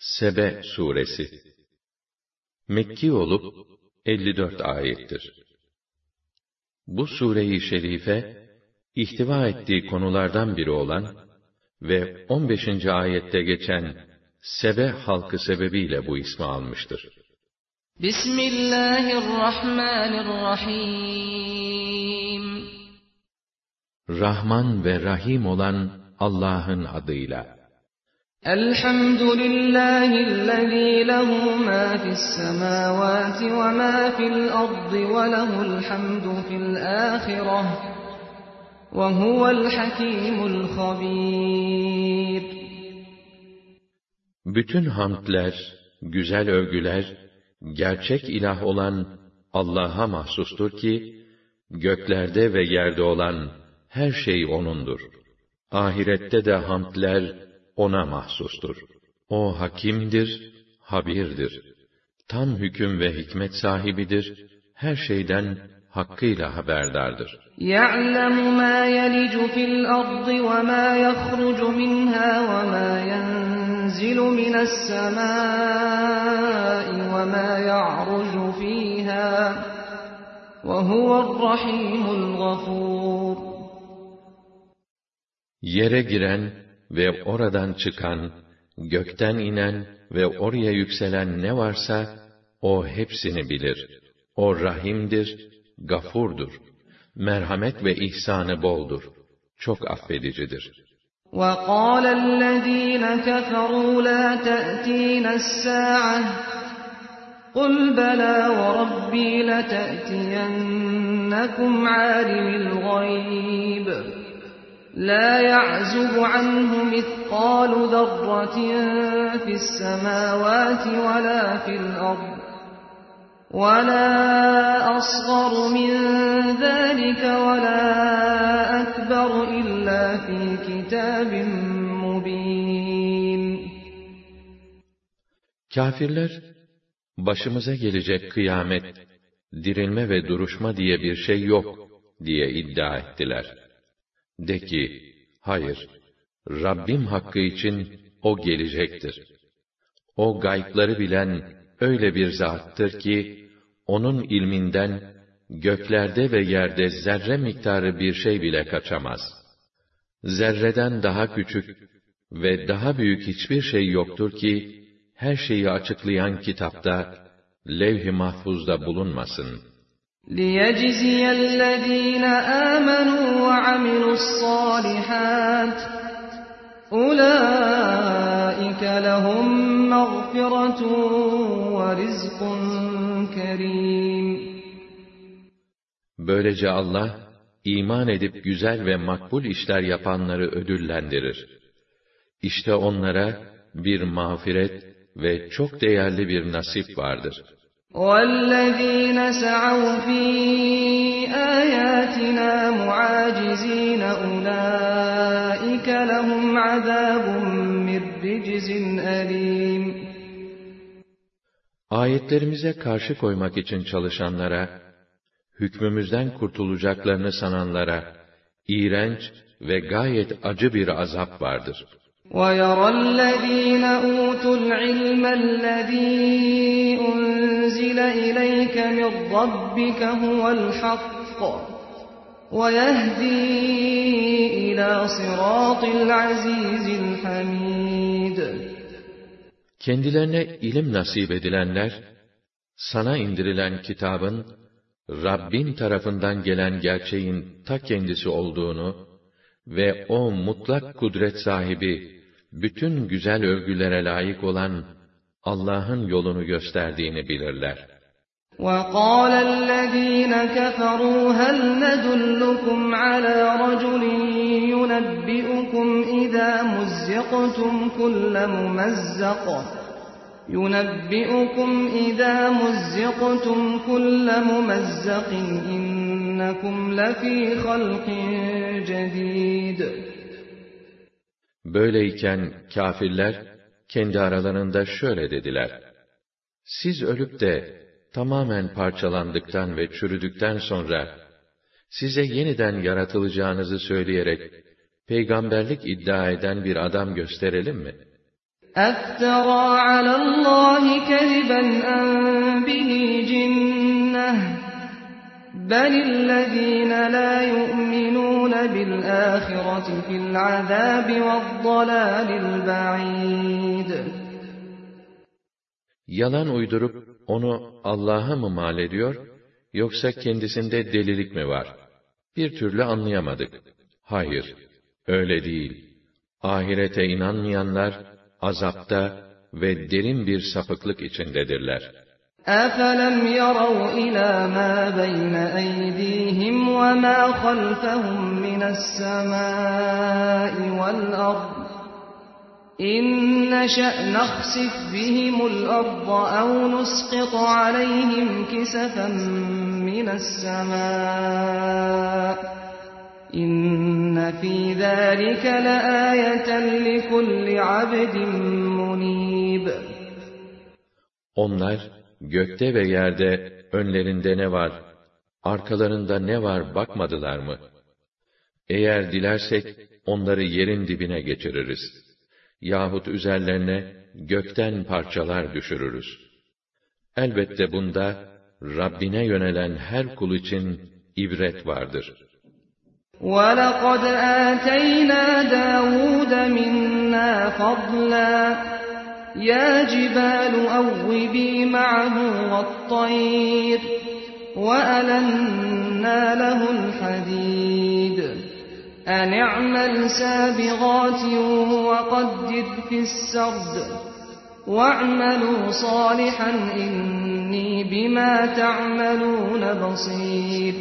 Sebe suresi Mekki olup 54 ayettir. Bu sure-i şerife ihtiva ettiği konulardan biri olan ve 15. ayette geçen Sebe halkı sebebiyle bu ismi almıştır. Bismillahirrahmanirrahim. Rahman ve Rahim olan Allah'ın adıyla. Elhamdülillahillezî lehu mâ fissemâvâti ve mâ fil ardı ve lehul hamdu fil âhireh ve huvel hakîmul habîr. Bütün hamdler, güzel övgüler, gerçek ilah olan Allah'a mahsustur ki, göklerde ve yerde olan her şey O'nundur. Ahirette de hamdler O'na mahsustur. O hakimdir, habirdir. Tam hüküm ve hikmet sahibidir, her şeyden hakkıyla haberdardır. يَعْلَمُ مَا يَلِجُ فِي الْأَرْضِ وَمَا يَخْرُجُ مِنْهَا وَمَا يَنْزِلُ مِنَ السَّمَاءِ وَمَا يَعْرُجُ فِيهَا وَهُوَ الرَّحِيمُ الْغَفُورُ. Yere giren ve oradan çıkan, gökten inen ve oraya yükselen ne varsa, O hepsini bilir. O rahimdir, gafurdur. Merhamet ve ihsanı boldur. Çok affedicidir. وَقَالَ الَّذ۪ينَ كَفَرُوا لَا تَأْتِينَ السَّاعَةُ قُلْ بَلَى وَرَبِّي لَتَأْتِيَنَّكُمْ عَالِمِ الْغَيْبِ لَا يَعْزُبُ عَنْهُ مِثْقَالُ ذَرَّةٍ فِي السَّمَاوَاتِ وَلَا فِي الْأَرْضِ وَلَا أَصْغَرُ مِنْ ذَلِكَ وَلَا أَكْبَرُ إِلَّا فِي كِتَابٍ مُبِينٍ. Kâfirler, başımıza gelecek kıyamet, dirilme ve duruşma diye bir şey yok diye iddia ettiler. De ki, hayır, Rabbim hakkı için O gelecektir. O gaybları bilen öyle bir zattır ki, O'nun ilminden göklerde ve yerde zerre miktarı bir şey bile kaçamaz. Zerreden daha küçük ve daha büyük hiçbir şey yoktur ki, her şeyi açıklayan kitapta, levh-i mahfuzda bulunmasın. لِيَجْزِيَ الَّذ۪ينَ آمَنُوا وَعَمِلُوا الصَّالِحَاتِ أُولَٰئِكَ لَهُمْ مَغْفِرَةٌ وَرِزْقٌ كَرِيمٌ. Böylece Allah, iman edip güzel ve makbul işler yapanları ödüllendirir. İşte onlara bir mağfiret ve çok değerli bir nasip vardır. وَالَّذ۪ينَ سَعَوْا ف۪ي آيَاتِنَا مُعَاجِز۪ينَ أُولَٰئِكَ لَهُمْ عَذَابٌ مِّن رِّجْزٍ أَلِيمٌ. Ayetlerimize karşı koymak için çalışanlara, hükmümüzden kurtulacaklarını sananlara, iğrenç ve gayet acı bir azap vardır. وَيَرَى الَّذ۪ينَ أُوتُوا الْعِلْمَ الَّذ۪ي أُنْزِلَ إِلَيْكَ مِنْ رَبِّكَ هُوَ الْحَقُّ وَيَهْدِي إِلَى صِرَاطِ الْعَز۪يزِ الْحَمِيدِ. Kendilerine ilim nasip edilenler, sana indirilen kitabın, Rabbin tarafından gelen gerçeğin ta kendisi olduğunu ve o mutlak kudret sahibi, bütün güzel övgülere layık olan Allah'ın yolunu gösterdiğini bilirler. وَقَالَ الَّذ۪ينَ كَفَرُوا هَلْ نَدُلُّكُمْ عَلَى رَجُلٍ يُنَبِّئُكُمْ إِذَا مُزِّقْتُمْ كُلَّ مُمَزَّقٍ إِنَّكُمْ لَفِي خَلْقٍ جَدِيدٍ. Böyleyken kâfirler kendi aralarında şöyle dediler: Siz ölüp de tamamen parçalandıktan ve çürüdükten sonra size yeniden yaratılacağınızı söyleyerek peygamberlik iddia eden bir adam gösterelim mi? اَفْتَرَى عَلَى اللّٰهِ كَذِبًا اَنْ بِهِ جِنَّةٌ بَلِ الَّذ۪ينَ لَا يُؤْمِنُونَ بِالْآخِرَةِ فِي الْعَذَابِ وَالضَّلَالِ الْبَعِيدِ. Yalan uydurup onu Allah'a mı mal ediyor, yoksa kendisinde delilik mi var? Bir türlü anlayamadık. Hayır, öyle değil. Ahirete inanmayanlar, azapta ve derin bir sapıklık içindedirler. أَفَلَمْ يَرَوْا إِلَى مَا بَيْنَ أَيْدِيهِمْ وَمَا خَلْفَهُمْ مِنَ السَّمَاءِ وَالْأَرْضِ إِنْ نَشَأْ نَخْسِفْ بِهِمُ الْأَرْضَ أَوْ نُسْقِطْ عَلَيْهِمْ كِسَفًا مِنَ السَّمَاءِ إِنَّ فِي ذَلِكَ لَآيَةً لِكُلِّ عَبْدٍ مُنِيبٍ. Onlar, gökte ve yerde önlerinde ne var, arkalarında ne var bakmadılar mı? Eğer dilersek onları yerin dibine geçiririz. Yahut üzerlerine gökten parçalar düşürürüz. Elbette bunda Rabbine yönelen her kul için ibret vardır. وَلَقَدْ آتَيْنَا دَاوُودَ مِنَّا فَضْلًا يَا جِبَالُ أَوِّبِي مَعَهُ وَالطَّيْرَ وَأَلَنَّا لَهُ الْحَدِيدَ أَنِ اعْمَلْ سَابِغَاتٍ وَقَدِّرْ فِي السَّرْدِ وَاعْمَلُوا صَالِحًا إِنِّي بِمَا تَعْمَلُونَ بَصِيرٌ.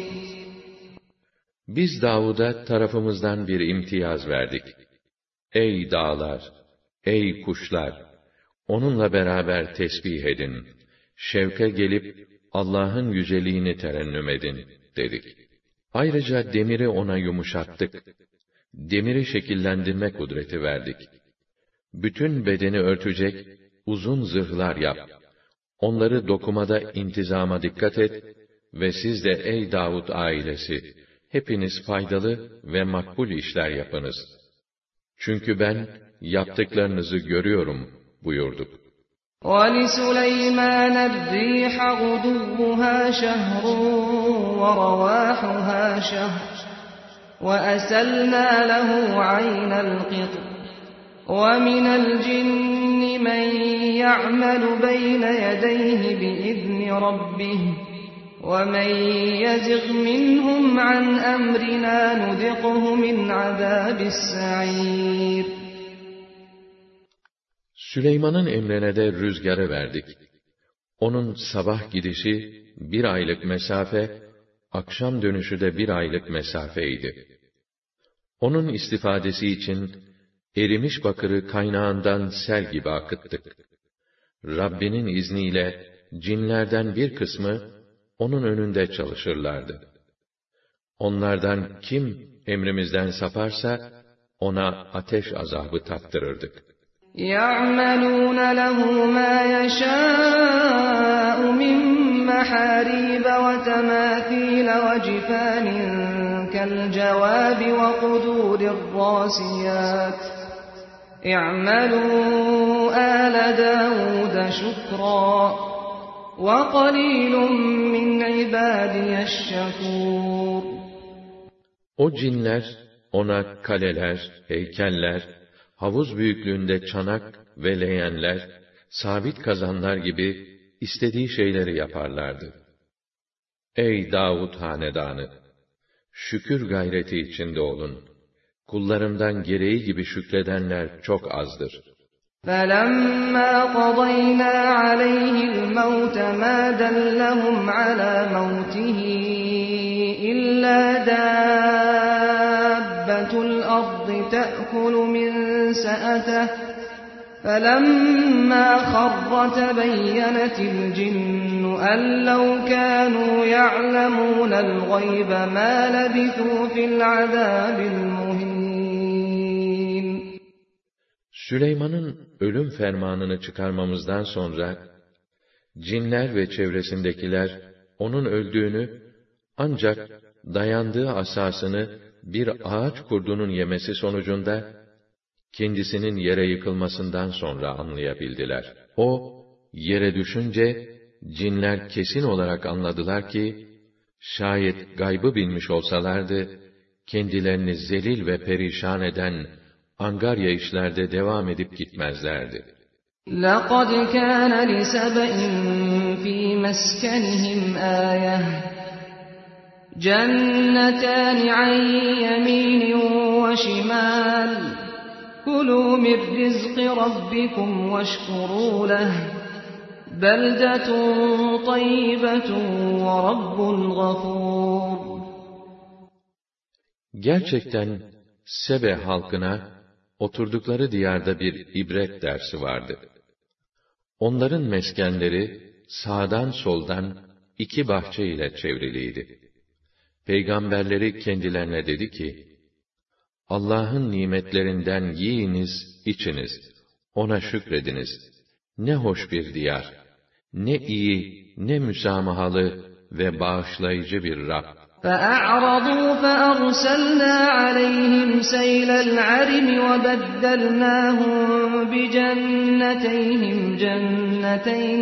Biz Davud'a tarafımızdan bir imtiyaz verdik. Ey dağlar, ey kuşlar! Onunla beraber tesbih edin. Şevke gelip Allah'ın yüceliğini terennüm edin, dedik. Ayrıca demiri ona yumuşattık. Demiri şekillendirme kudreti verdik. Bütün bedeni örtecek uzun zırhlar yap. Onları dokumada intizama dikkat et ve siz de ey Davud ailesi, hepiniz faydalı ve makbul işler yapınız. Çünkü ben yaptıklarınızı görüyorum buyurduk. وَلِسُلَيْمَانَ الرِّيحَ غُدُوُّهَا شَهْرٌ وَرَوَاحُهَا شَهْرٌ وَأَسَلْنَا لَهُ عَيْنَ الْقِطْرِ وَمِنَ الْجِنِّ مَنْ يَعْمَلُ بَيْنَ يَدَيْهِ بِإِذْنِ رَبِّهِ وَمَنْ يَزِغْ مِنْهُمْ عَنْ أَمْرِنَا نُذِقْهُ مِنْ عَذَابِ السَّعِيرِ. Süleyman'ın emrine de rüzgarı verdik. Onun sabah gidişi 1 aylık mesafe, akşam dönüşü de 1 aylık mesafeydi. Onun istifadesi için erimiş bakırı kaynağından sel gibi akıttık. Rabbinin izniyle cinlerden bir kısmı onun önünde çalışırlardı. Onlardan kim emrimizden saparsa ona ateş azabı tattırırdık. يَعْمَلُونَ لَهُ مَا يَشَاءُ مِنْ مَحَارِيبَ وَتَمَاثِيلَ وَجِفَانٍ كَالْجَوَابِ وَقُدُورٍ الرَّاسِيَاتِ اعْمَلُوا آلَ دَاوُودَ شُكْرًا وَقَلِيلٌ مِّنْ عِبَادِيَ الشَّكُورِ. O cinler ona kaleler, heykeller, havuz büyüklüğünde çanak ve leğenler, sabit kazanlar gibi istediği şeyleri yaparlardı. Ey Davud hanedanı! Şükür gayreti içinde olun. Kullarımdan gereği gibi şükredenler çok azdır. فَلَمَّا قَضَيْنَا عَلَيْهِ الْمَوْتَ مَا دَلَّهُمْ عَلَى مَوْتِهِ إِلَّا دَابَّةُ الْأَرْضِ تَأْكُلُ مِنْ سَأَتَهُ فَلَمَّا خَرَّ تَبَيَّنَتِ الْجِنُّ أَنْ لَوْ كَانُوا يَعْلَمُونَ الْغَيْبَ مَا لَبِثُوا فِي الْعَذَابِ الْمُهِينِ. Süleyman'ın ölüm fermanını çıkarmamızdan sonra, cinler ve çevresindekiler, onun öldüğünü, ancak dayandığı asasını bir ağaç kurdunun yemesi sonucunda, kendisinin yere yıkılmasından sonra anlayabildiler. O, yere düşünce, cinler kesin olarak anladılar ki, şayet gaybı bilmiş olsalardı, kendilerini zelil ve perişan eden angarya işlerde devam edip gitmezlerdi. لَقَدْ كَانَ لِسَبَإٍ فِي مَسْكَنِهِمْ آيَةٌ جَنَّتَانِ عَنْ يَمِينٍ وَشِمَالٍ كُلُوا مِنْ رِزْقِ رَبِّكُمْ وَاشْكُرُوا لَهُ بَلْدَةٌ طَيِّبَةٌ وَرَبٌّ غَفُورٌ. Gerçekten Sebe halkına oturdukları diyarda bir ibret dersi vardı. Onların meskenleri sağdan soldan 2 bahçe ile çevriliydi. Peygamberleri kendilerine dedi ki, Allah'ın nimetlerinden yiyiniz, içiniz, ona şükrediniz. Ne hoş bir diyar, ne iyi, ne müsamahalı ve bağışlayıcı bir Rab. فَأَعْرَضُوا فَأَرْسَلْنَا عَلَيْهِمْ سَيْلَ الْعَرِمِ وَبَدَّلْنَاهُمْ بِجَنَّتَيْهِمْ جَنَّتَيْنِ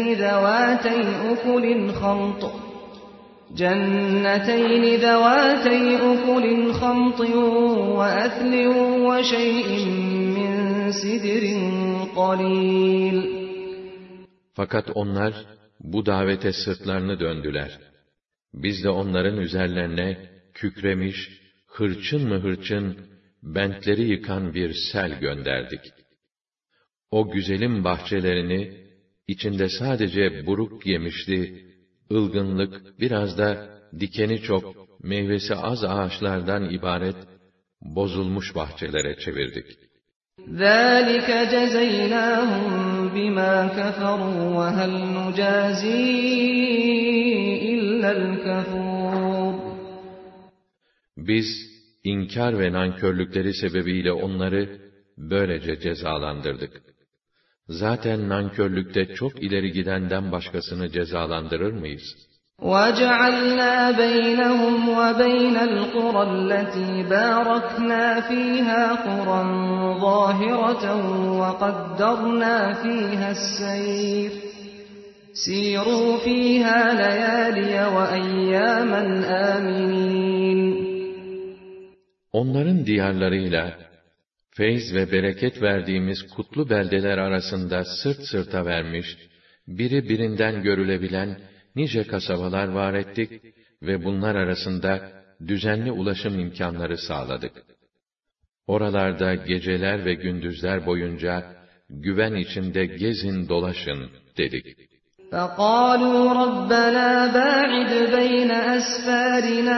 ذَوَاتَيْ أُكُلٍ خَمْطٍ وَأَثْلٍ وَشَيْءٍ مِّن سِدْرٍ قَلِيلٍ. Fakat onlar bu davete sırtlarını döndüler. Biz de onların üzerlerine kükremiş, hırçın mı hırçın, bentleri yıkan bir sel gönderdik. O güzelim bahçelerini, içinde sadece buruk yemişli, ılgınlık, biraz da dikeni çok, meyvesi az ağaçlardan ibaret, bozulmuş bahçelere çevirdik. ذَٰلِكَ جَزَيْنَاهُمْ بِمَا كَفَرُوا وَهَلْ نُجَازِي إِلَّا الْكَفُورَ. Biz, inkar ve nankörlükleri sebebiyle onları böylece cezalandırdık. Zaten nankörlükte çok ileri gidenden başkasını cezalandırır mıyız? وَجَعَلْنَا بَيْنَهُمْ وَبَيْنَ الْقُرَى الَّتِي بَارَكْنَا فِيهَا قُرًى ظَاهِرَةً وَقَدَّرْنَا فِيهَا السَّيْرَ سِيرُوا فِيهَا لَيَالِيَ وَأَيَّامًا آمِنِينَ. Onların diyarlarıyla, feyz ve bereket verdiğimiz kutlu beldeler arasında sırt sırta vermiş, biri birinden görülebilen nice kasabalar var ettik ve bunlar arasında düzenli ulaşım imkanları sağladık. Oralarda geceler ve gündüzler boyunca güven içinde gezin dolaşın dedik. فَقَالُوا رَبَّنَا بَاعِدْ بَيْنَ أَسْفَارِنَا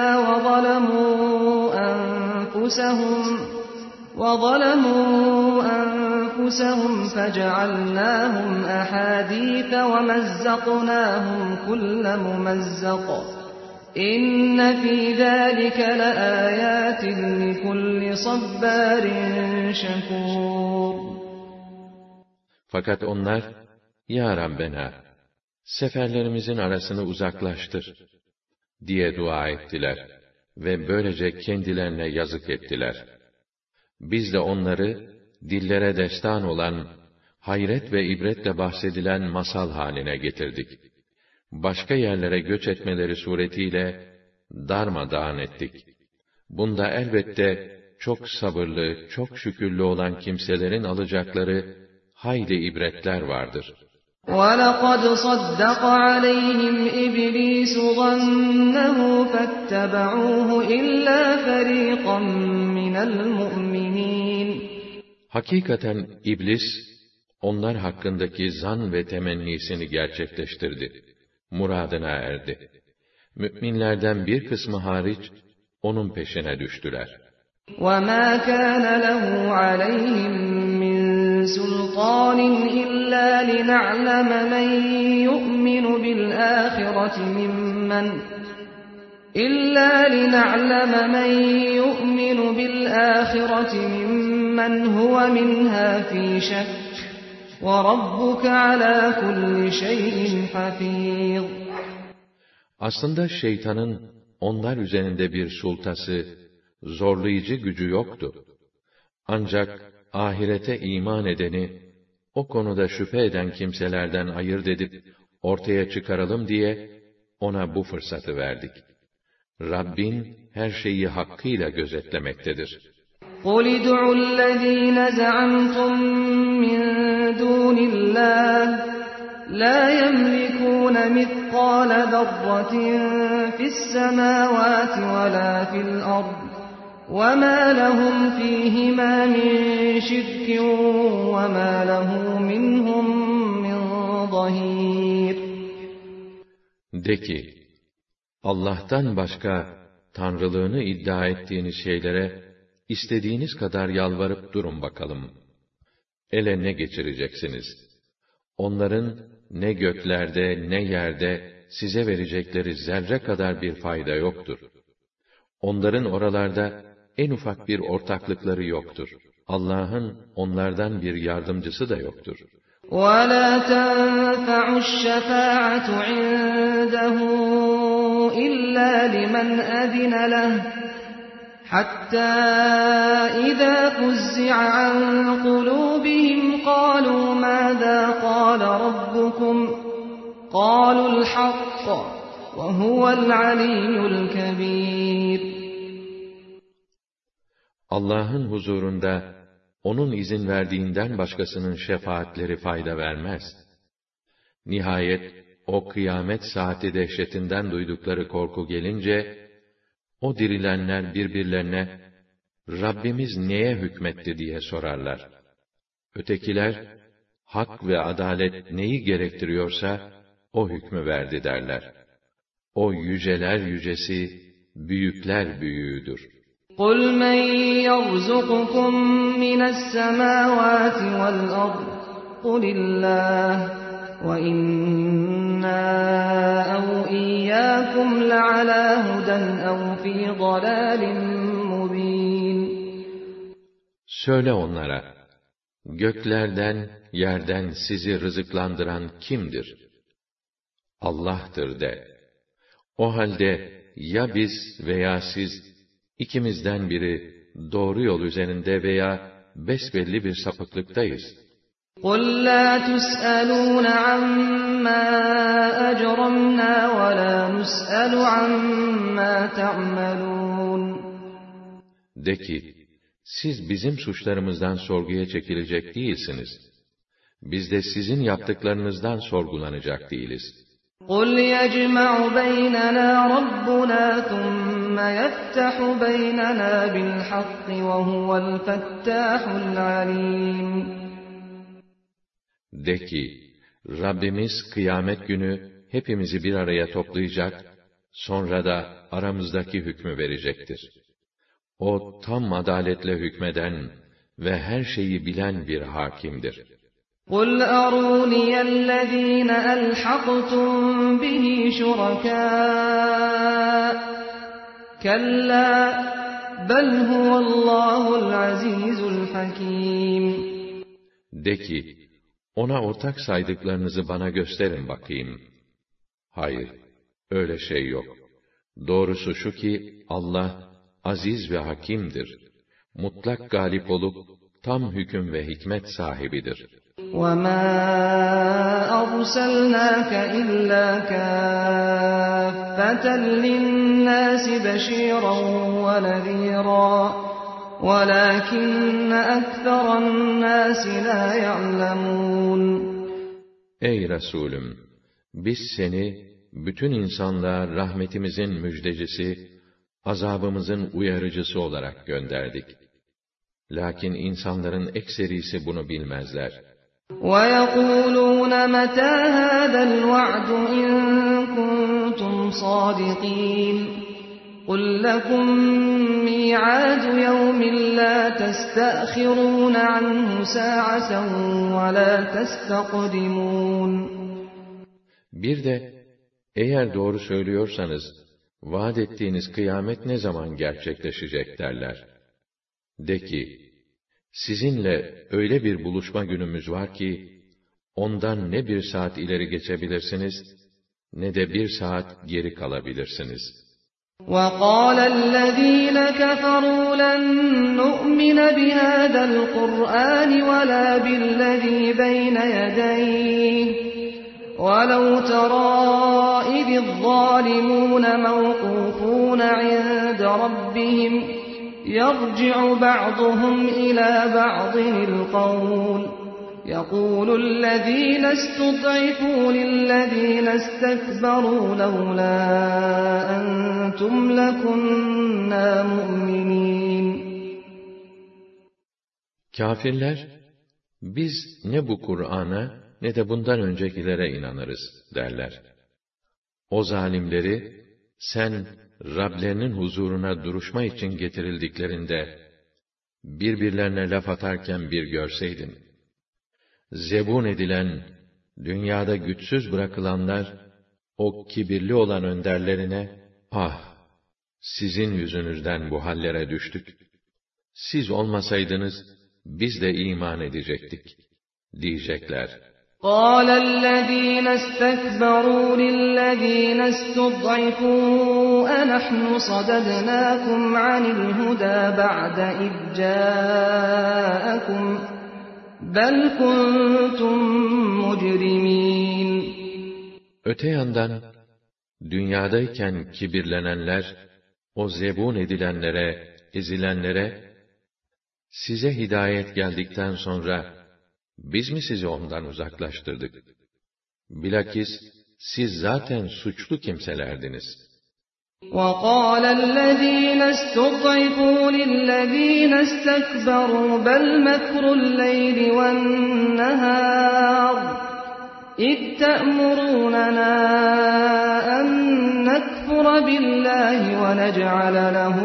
وَظَلَمُوا أَنفُسَهُمْ فَجَعَلْنَاهُمْ أَحَادِيثَ وَمَزَّقْنَاهُمْ كُلَّ مُمَزَّقٍ إِنَّ فِي ذَٰلِكَ لَآيَاتٍ لِكُلِّ صَبَّارٍ شَكُورٍ. Fakat onlar, Ya Rabbena, seferlerimizin arasını uzaklaştır diye dua ettiler ve böylece kendilerine yazık ettiler. Biz de onları, dillere destan olan, hayret ve ibretle bahsedilen masal haline getirdik. Başka yerlere göç etmeleri suretiyle darmadağın ettik. Bunda elbette çok sabırlı, çok şükürlü olan kimselerin alacakları hayli ibretler vardır. وَلَقَدْ صَدَّقَ عَلَيْهِمْ إِبْلِيسُ ظَنَّهُ فَاتَّبَعُوهُ إِلَّا فَرِيقًا مِّنَ الْمُؤْمِنِينَ. Hakikaten iblis, onlar hakkındaki zan ve temennisini gerçekleştirdi. Muradına erdi. Müminlerden bir kısmı hariç, onun peşine düştüler. وَمَا كَانَ لَهُ عَلَيْهِمْ مِنْ سُلْطَانٍ إِلَّا لِنَعْلَمَ مَنْ يُؤْمِنُ بِالْآخِرَةِ مِمَّنْ هُوَ مِنْهَا فِي شَكٍّ وَرَبُّكَ عَلَى كُلِّ شَيْءٍ حَفِيظٌ. Aslında şeytanın onlar üzerinde bir sultası, zorlayıcı gücü yoktu. Ancak ahirete iman edeni, o konuda şüphe eden kimselerden ayırt edip, ortaya çıkaralım diye, ona bu fırsatı verdik. Rabbin, her şeyi hakkıyla gözetlemektedir. قُلِ ادْعُوا الَّذ۪ينَ زَعَمْتُمْ مِنْ دُونِ اللّٰهِ لَا يَمْلِكُونَ مِثْقَالَ ذَرَّةٍ فِي السَّمَاوَاتِ وَلَا فِي الْأَرْضِ وَمَا لَهُمْ فِيهِمَا مِنْ شِرْكٍ وَمَا لَهُ مِنْهُمْ مِنْ ظَهِيرٍ. De ki, Allah'tan başka tanrılığını iddia ettiğiniz şeylere istediğiniz kadar yalvarıp durun bakalım. Ele ne geçireceksiniz? Onların ne göklerde ne yerde size verecekleri zerre kadar bir fayda yoktur. Onların oralarda en ufak bir ortaklıkları yoktur. Allah'ın onlardan bir yardımcısı da yoktur. وَلَا تَنْفَعُ الشَّفَاعَةُ عِنْدَهُ إِلَّا لِمَنْ أَذِنَ لَهُ حَتَّى إِذَا فُزِّعَ عَنْ قُلُوبِهِمْ قَالُوا مَاذَا قَالَ رَبُّكُمْ قَالُوا الْحَقَّ وَهُوَ الْعَلِيُّ الْكَبِيرُ. Allah'ın huzurunda onun izin verdiğinden başkasının şefaatleri fayda vermez. Nihayet o kıyamet saati dehşetinden duydukları korku gelince, o dirilenler birbirlerine, Rabbimiz neye hükmetti diye sorarlar. Ötekiler, hak ve adalet neyi gerektiriyorsa, o hükmü verdi derler. O yüceler yücesi, büyükler büyüğüdür. قُلْ مَنْ يَرْزُقُكُمْ مِنَ السَّمَاوَاتِ وَالْأَرْضِ قُلِ اللّٰهُ وَإِنَّا أَوْ إِيَّاكُمْ لَعَلَى هُدًى أَوْ فِي ضَلَالٍ مُّبِينٍ. Söyle onlara, göklerden, yerden sizi rızıklandıran kimdir? Allah'tır de. O halde ya biz veya siz, İkimizden biri doğru yol üzerinde veya besbelli bir sapıklıktayız. قُلْ لَا تُسْأَلُونَ عَمَّا أَجْرَمْنَا وَلَا نُسْأَلُ عَمَّا تَعْمَلُونَ. De ki, siz bizim suçlarımızdan sorguya çekilecek değilsiniz. Biz de sizin yaptıklarınızdan sorgulanacak değiliz. قُلْ يَجْمَعُ بَيْنَنَا رَبُّنَا ثُمَّ يَفْتَحُ بَيْنَنَا بِالْحَقِّ وَهُوَ الْفَتَّاحُ الْعَلِيمُ. De ki, Rabbimiz kıyamet günü hepimizi bir araya toplayacak, sonra da aramızdaki hükmü verecektir. O tam adaletle hükmeden ve her şeyi bilen bir hakimdir. قُلْ أَرُونِيَ الَّذ۪ينَ أَلْحَقْتُمْ بِهِ شُرَكَاءَ كَلَّا بَلْ هُوَ اللّٰهُ الْعَز۪يزُ الْحَك۪يمُ. De ki, ona ortak saydıklarınızı bana gösterin bakayım. Hayır, öyle şey yok. Doğrusu şu ki, Allah, aziz ve hakimdir. Mutlak galip olup, tam hüküm ve hikmet sahibidir. وَمَا أَرْسَلْنَاكَ إِلَّا كَافَّةً لِلنَّاسِ بَشِيرًا وَنَذِيرًا وَلَكِنَّ أَكْثَرَ النَّاسِ لَا يَعْلَمُونَ. Ey Resulüm! Biz seni, bütün insanlığa rahmetimizin müjdecisi, azabımızın uyarıcısı olarak gönderdik. Lakin insanların ekserisi bunu bilmezler. وَيَقُولُونَ مَتَى هَذَا الْوَعْدُ إِن كُنتُمْ صَادِقِينَ قُلْ لَكُمْ مِيعَادُ يَوْمٍ لَا تَسْتَأْخِرُونَ عَنْهُ سَاعَةً وَلَا تَسْتَقْدِمُونَ. Bir de, eğer doğru söylüyorsanız, vaat ettiğiniz kıyamet ne zaman gerçekleşecek derler. De ki, sizinle öyle bir buluşma günümüz var ki, ondan ne bir saat ileri geçebilirsiniz, ne de bir saat geri kalabilirsiniz. وَقَالَ الَّذِينَ كَفَرُوا لَن نُّؤْمِنَ بِهَذَا الْقُرْآنِ وَلَا بِالَّذِي بَيْنَ يَدَيْهِ وَلَوْ تَرَىٰ إِذِ الظَّالِمُونَ مَوْقُوفُونَ عِندَ رَبِّهِمْ يَرْجِعُ بَعْضُهُمْ إِلَىٰ بَعْضٍ الْقَوْلَ يَقُولُ الَّذِينَ اسْتُضْعِفُوا لِلَّذِينَ اسْتَكْبَرُوا لَوْلَا أَنتُمْ لَكُنَّا مُؤْمِنِينَ Kafirler, biz ne bu Kur'an'a ne de bundan öncekilere inanırız derler. O zalimleri, sen Rablerinin huzuruna duruşma için getirildiklerinde, birbirlerine laf atarken bir görseydin. Zebun edilen, dünyada güçsüz bırakılanlar, o kibirli olan önderlerine, ah! Sizin yüzünüzden bu hallere düştük. Siz olmasaydınız, biz de iman edecektik, diyecekler. قَالَ الَّذِينَ اسْتَكْبَرُوا لِلَّذِينَ اسْتُضْعِفُوا أَنَحْنُ صَدَدْنَاكُمْ عَنِ الْهُدَىٰ بَعْدَ إِذْ جَاءَكُمْ بَلْ كُنتُمْ مُجْرِمِينَ Öte yandan, dünyadayken kibirlenenler, o zebun edilenlere, ezilenlere, size hidayet geldikten sonra, biz mi sizi ondan uzaklaştırdık? Bilakis, siz zaten suçlu kimselerdiniz. وَقَالَ الَّذِينَ اسْتُضْعِفُوا لِلَّذِينَ اسْتَكْبَرُوا بَلْ مَكْرُ اللَّيْلِ وَالنَّهَارِ إِذْ تَأْمُرُونَنَا أَن نَّكْفُرَ بِاللَّهِ وَنَجْعَلَ لَهُ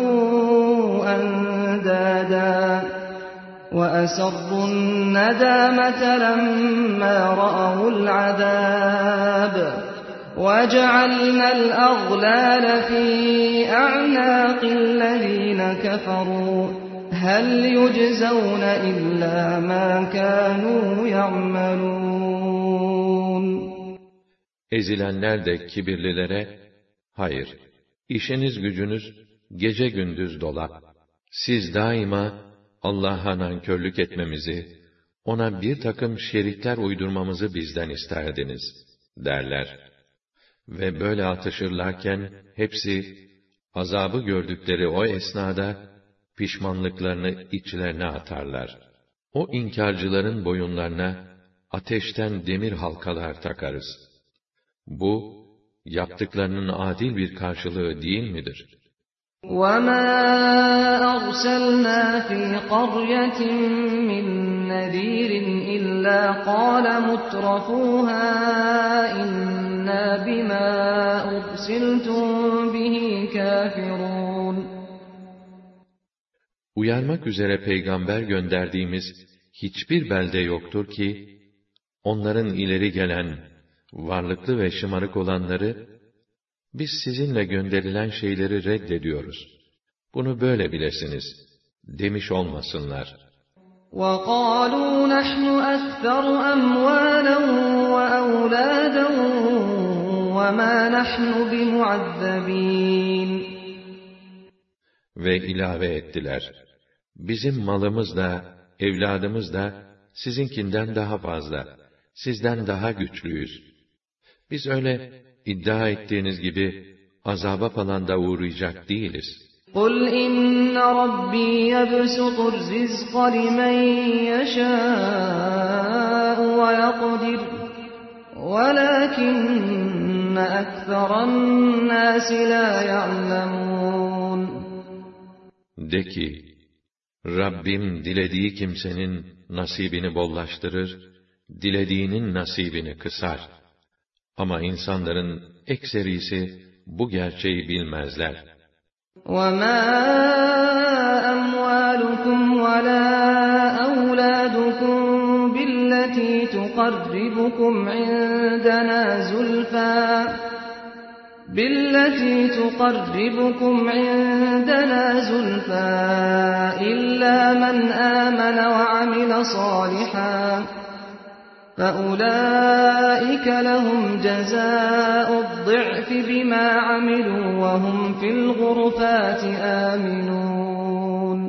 أَندَادًا وَأَسَرُّوا النَّدَامَةَ لَمَّا رَأَوُا الْعَذَابَ وَجَعَلْنَا الْأَغْلَالَ فِي أَعْنَاقِ الَّذِينَ كَفَرُوا هَلْ يُجْزَوْنَ إِلَّا مَا كَانُوا يَعْمَلُونَ Ezilenler de kibirlilere, hayır, işiniz gücünüz gece gündüz dolap. Siz daima Allah'a nankörlük etmemizi, ona bir takım şerikler uydurmamızı bizden isterdiniz, derler. Ve böyle atışırlarken, hepsi, azabı gördükleri o esnada, pişmanlıklarını içlerine atarlar. O inkarcıların boyunlarına, ateşten demir halkalar takarız. Bu, yaptıklarının adil bir karşılığı değil midir? وَمَا أَرْسَلْنَا فِي قَرْيَةٍ مِّن نَّذِيرٍ إِلَّا قَالَ مُتْرَفُوهَا إِنَّا بِمَا أُرْسِلْتُم بِهِ كَافِرُونَ Uyarmak üzere peygamber gönderdiğimiz hiçbir belde yoktur ki, onların ileri gelen, varlıklı ve şımarık olanları, biz sizinle gönderilen şeyleri reddediyoruz. Bunu böyle bilesiniz, demiş olmasınlar. وَقَالُوا نَحْنُ أَكْثَرُ أَمْوَالًا وَأَوْلَادًا وَمَا نَحْنُ بِمُعَذَّبِينَ Ve ilave ettiler, bizim malımız da, evladımız da, sizinkinden daha fazla, sizden daha güçlüyüz. Biz öyle, iddia ettiğiniz gibi, azaba falan da uğrayacak değiliz. قُلْ إِنَّ رَبِّي يَبْسُطُ الرِّزْقَ لِمَن يَشَاءُ وَيَقْدِرُ وَلَكِنَّ أَكْثَرَ النَّاسِ لَا يَعْلَمُونَ De ki, Rabbim dilediği kimsenin nasibini bollaştırır, dilediğinin nasibini kısar. Ama insanların ekserisi bu gerçeği bilmezler. وَمَا أَمْوَالُكُمْ وَلَا أَوْلَادُكُمْ بِالَّتِي تُقَرِّبُكُمْ عِندَنَا زُلْفَىٰ إِلَّا مَنْ آمَنَ وَعَمِلَ صَالِحًا فَأُولَٰئِكَ لَهُمْ جَزَاءُ الضِّعْفِ بِمَا عَمِلُوا وَهُمْ فِي الْغُرُفَاتِ آمِنُونَ.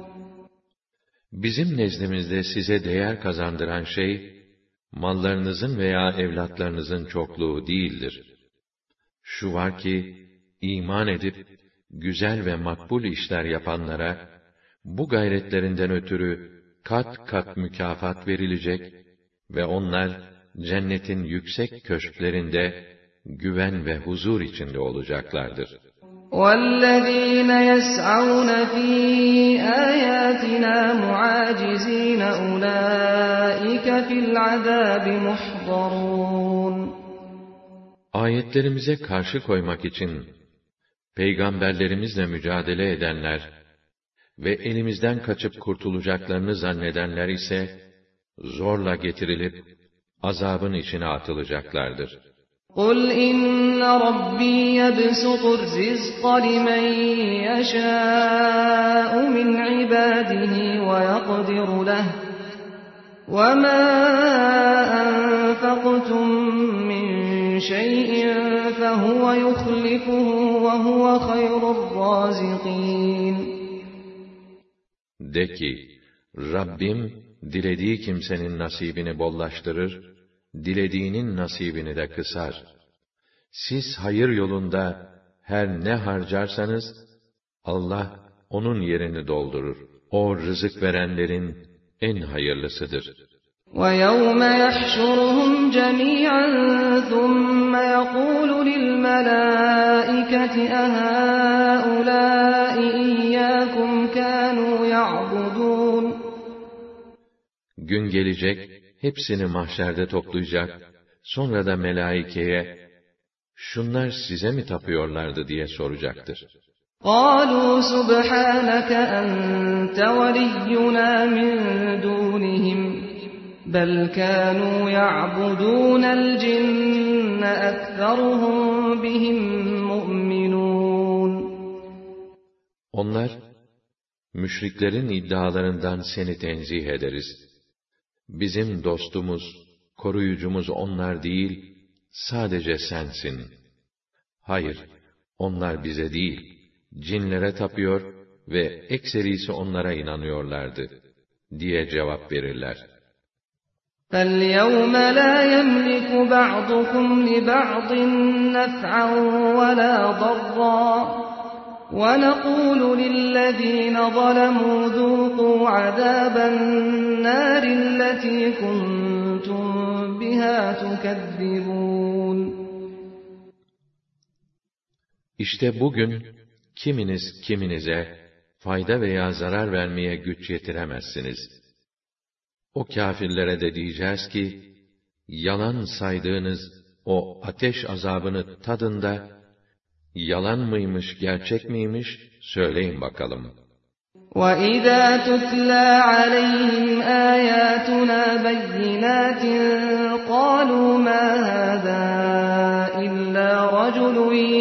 Bizim nezdimizde size değer kazandıran şey, mallarınızın veya evlatlarınızın çokluğu değildir. Şu var ki, iman edip, güzel ve makbul işler yapanlara, bu gayretlerinden ötürü kat kat mükafat verilecek ve onlar, cennetin yüksek köşklerinde, güven ve huzur içinde olacaklardır. وَالَّذ۪ينَ يَسْعَوْنَ ف۪ي آيَاتِنَا مُعَاجِز۪ينَ اُولَٰئِكَ فِي الْعَذَابِ مُحْضَرُونَ. Ayetlerimize karşı koymak için, peygamberlerimizle mücadele edenler ve elimizden kaçıp kurtulacaklarını zannedenler ise, zorla getirilip, azabın içine atılacaklardır. قُلْ إِنَّ رَبِّي يَبْسُطُ الرِّزْقَ لِمَنْ يَشَاءُ مِنْ عِبَادِهِ وَيَقْدِرُ لَهُ وَمَا أَنفَقْتُمْ مِنْ شَيْءٍ فَهُوَ يُخْلِفُهُ وَهُوَ خَيْرُ الرَّازِقِينَ. De ki, Rabbim, dilediği kimsenin nasibini bollaştırır, dilediğinin nasibini de kısar. Siz hayır yolunda her ne harcarsanız, Allah onun yerini doldurur. O rızık verenlerin en hayırlısıdır. وَيَوْمَ يَحْشُرُهُمْ جَمِيعًا ثُمَّ يَقُولُ لِلْمَلَائِكَةِ أَهَٰؤُلَاءِ إِيَّاكُمْ كَانُوا يَعْبُدُونَ. Gün gelecek, hepsini mahşerde toplayacak, sonra da melaikeye, şunlar size mi tapıyorlardı diye soracaktır. قَالُوا سُبْحَانَكَ أَنْتَ وَلِيُّنَا مِنْ دُونِهِمْ بَلْ كَانُوا يَعْبُدُونَ الْجِنَّ أَكْثَرُهُمْ بِهِمْ مُؤْمِنُونَ. Onlar, müşriklerin iddialarından seni tenzih ederiz. Bizim dostumuz, koruyucumuz onlar değil, sadece sensin. Hayır, onlar bize değil, cinlere tapıyor ve ekserisi onlara inanıyorlardı, diye cevap verirler. فَالْيَوْمَ لَا يَمْلِكُ بَعْضُكُمْ لِبَعْضٍ نَفْعًا وَلَا ضَرًّا وَنَقُولُ لِلَّذ۪ينَ ظَلَمُوا ذُوقُوا عَذَابَ النَّارِ الَّتِي كُنْتُمْ بِهَا تُكَذِّبُونَ. İşte bugün, kiminiz kiminize fayda veya zarar vermeye güç yetiremezsiniz. O kâfirlere de diyeceğiz ki, yalan saydığınız o ateş azabını tadın da, yalan mıymış, gerçek miymiş, söyleyin bakalım. وَإِذَا تُتْلَى عَلَيْهِمْ آيَاتُنَا بَيِّنَاتٍ قَالُوا مَا هَذَا إِلَّا رَجُلٌ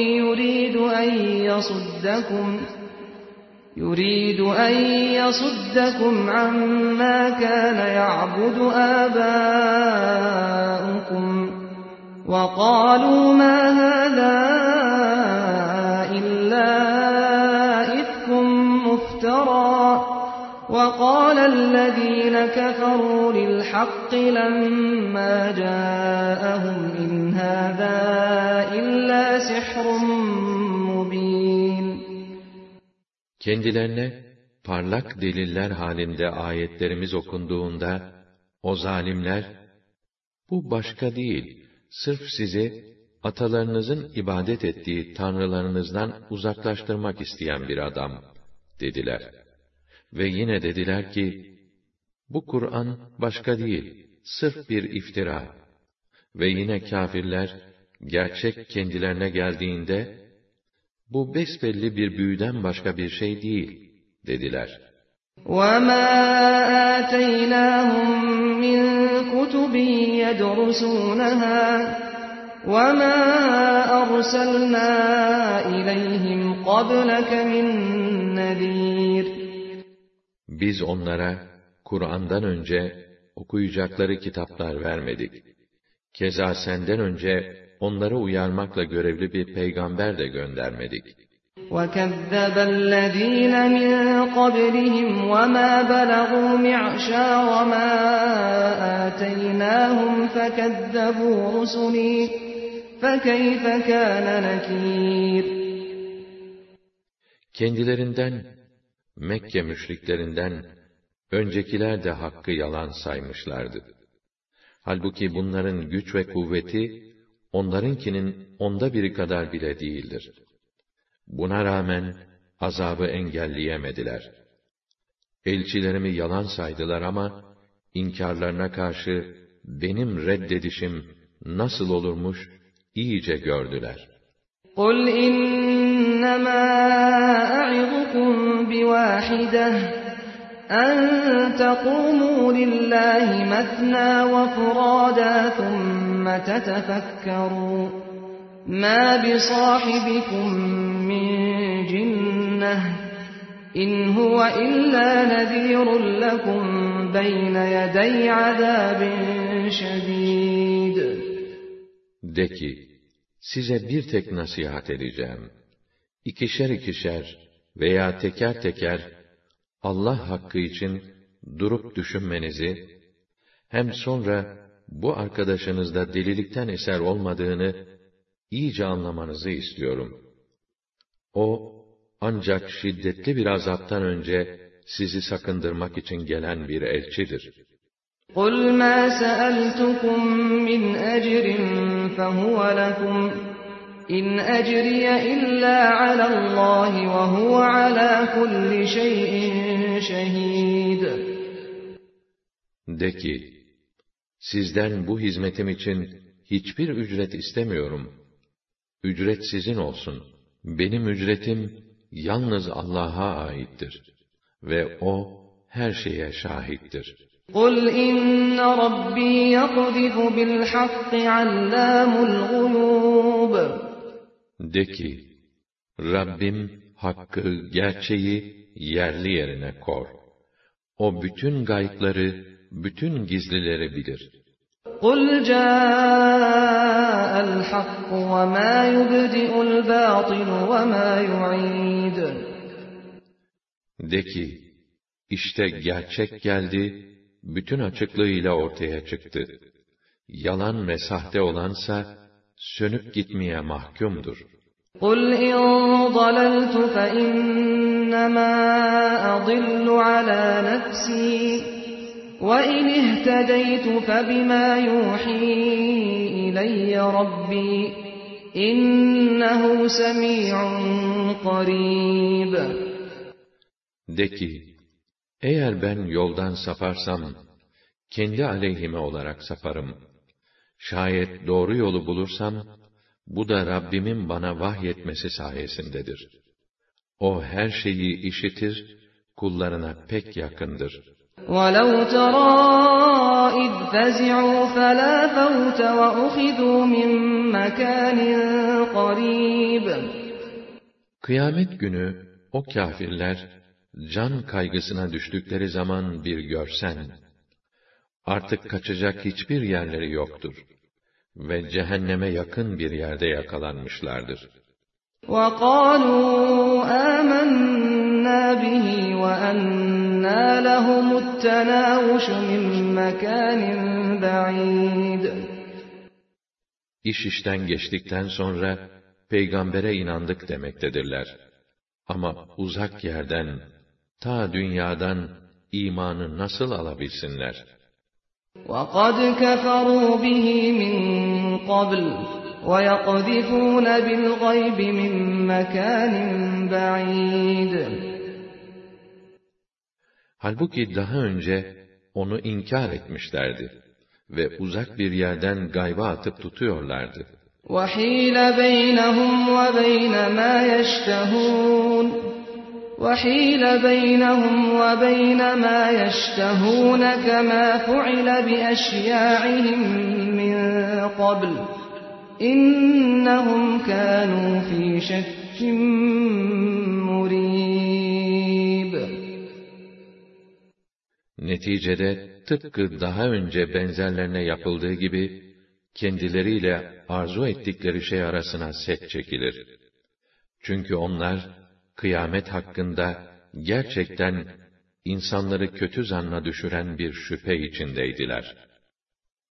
يُرِيدُ أَنْ يَصُدَّكُمْ عَمَّا كَانَ يَعْبُدُ آبَاؤُكُمْ وَقَالُوا مَا هَذَا إِلَّا إِفْكٌ مُفْتَرًى وَقَالَ الَّذِينَ كَفَرُوا لِلْحَقِّ لَمَّا جَاءَهُمْ إِنْ هَذَا إِلَّا سِحْرٌ مُبِينٌ. Kendilerine parlak deliller halinde ayetlerimiz okunduğunda, o zalimler, bu başka değil, sırf sizi, atalarınızın ibadet ettiği tanrılarınızdan uzaklaştırmak isteyen bir adam, dediler. Ve yine dediler ki, bu Kur'an başka değil, sırf bir iftira. Ve yine kâfirler, gerçek kendilerine geldiğinde, bu besbelli bir büyüden başka bir şey değil, dediler. وَمَا آتَيْنَاهُمْ مِنْ كُتُبٍ يَدْرُسُونَهَا وَمَا أَرْسَلْنَا إِلَيْهِمْ قَبْلَكَ مِنْ نَذِيرٍ. Biz onlara, Kur'an'dan önce, okuyacakları kitaplar vermedik. Keza senden önce onları uyarmakla görevli bir peygamber de göndermedik. وَكَذَّبَ الَّذ۪ينَ مِنْ قَبْلِهِمْ وَمَا بَلَغُوا مِعْشَارَ مَا آتَيْنَاهُمْ فَكَذَّبُوا رُسُلِي فَكَيْفَ كَانَ نَكِيرٌ. Kendilerinden, Mekke müşriklerinden öncekiler de hakkı yalan saymışlardı. Halbuki bunların güç ve kuvveti onlarınkinin 1/10 kadar bile değildir. Buna rağmen azabı engelleyemediler. Elçilerimi yalan saydılar ama inkarlarına karşı benim reddedişim nasıl olurmuş iyice gördüler. قُلْ إِنَّمَا أَعِظُكُمْ بِوَاحِدَةٍ أَن تَقُومُوا لِلَّهِ مَثْنَى وَفُرَادَى ثُمَّ تَتَفَكَّرُوا مَا بِصَاحِبِكُم مِّن جِنَّةٍ إِنْ هُوَ إِلَّا نَذِيرٌ لَكُمْ بَيْنَ يَدَيْ عَذَابٍ شَدِيدٍ. De ki, size bir tek nasihat edeceğim. İkişer veya teker Allah hakkı için durup düşünmenizi, hem sonra bu arkadaşınızda delilikten eser olmadığını iyice anlamanızı istiyorum. O, ancak şiddetli bir azaptan önce sizi sakındırmak için gelen bir elçidir. قُلْ مَا سَأَلْتُكُم مِّنْ أَجْرٍ فَهُوَ لَكُمْ إِنْ أَجْرِيَ إِلَّا عَلَى اللّٰهِ وَهُوَ عَلَى كُلِّ شَيْءٍ شَهِيدٌ. De ki, sizden bu hizmetim için hiçbir ücret istemiyorum. Ücret sizin olsun. Benim ücretim yalnız Allah'a aittir. Ve O her şeye şahittir. قُلْ إِنَّ رَبِّي يَقْذِفُ بِالْحَقِّ عَلَّامُ الْغُيُوبِ. De ki, Rabbim hakkı, gerçeği yerli yerine kor. O bütün gaybları, bütün gizlileri bilir. قُلْ جَاءَ الْحَقُّ وَمَا يُبْدِئُ الْبَاطِلُ وَمَا يُعِيدُ. De ki, işte gerçek geldi, bütün açıklığıyla ortaya çıktı. Yalan ve sahte olansa, sönüp gitmeye mahkumdur. قُلْ إِنْ ضَلَلْتُ فَإِنَّمَا أَضِلُّ عَلَى نَفْسِي وَإِنِ اهْتَدَيْتُ فَبِمَا يُوحِي إِلَيَّ رَبِّي إِنَّهُ سَمِيعٌ قَرِيبٌ. De ki, eğer ben yoldan saparsam, kendi aleyhime olarak saparım. Şayet doğru yolu bulursam, bu da Rabbimin bana vahyetmesi sayesindedir. O her şeyi işitir, kullarına pek yakındır. وَلَوْ تَرَىٰ إِذْ فَزِعُوا فَلَا فَوْتَ وَأُخِذُوا مِنْ مَكَانٍ قَرِيبٍ. Kıyamet günü o kâfirler can kaygısına düştükleri zaman bir görsen, artık kaçacak hiçbir yerleri yoktur ve cehenneme yakın bir yerde yakalanmışlardır. وَقَالُوا آمَنَّا بِهِ وَأَنَّى لَهُمُ التَّنَاوُشُ مِنْ مَكَانٍ بَعِيدٍ. İş işten geçtikten sonra peygambere inandık demektedirler. Ama uzak yerden, ta dünyadan imanı nasıl alabilsinler? وَقَدْ كَفَرُوا بِهِ مِنْ قَبْلُ وَيَقْذِفُونَ بِالْغَيْبِ مِنْ مَكَانٍ بَعِيدٍ. Halbuki daha önce onu inkar etmişlerdi ve uzak bir yerden gayba atıp tutuyorlardı. وَحِيلَ بَيْنَهُمْ وَبَيْنَ مَا يَشْتَهُونَ وَحِيلَ بَيْنَهُمْ وَبَيْنَ مَا يَشْتَهُونَ كَمَا فُعِلَ بِأَشْيَاعِهِمْ مِنْ قَبْلُ إِنَّهُمْ كَانُوا فِي شَكٍّ مُرِيبٍ. Neticede tıpkı daha önce benzerlerine yapıldığı gibi, kendileriyle arzu ettikleri şey arasına set çekilir. Çünkü onlar, kıyamet hakkında gerçekten insanları kötü zanna düşüren bir şüphe içindeydiler.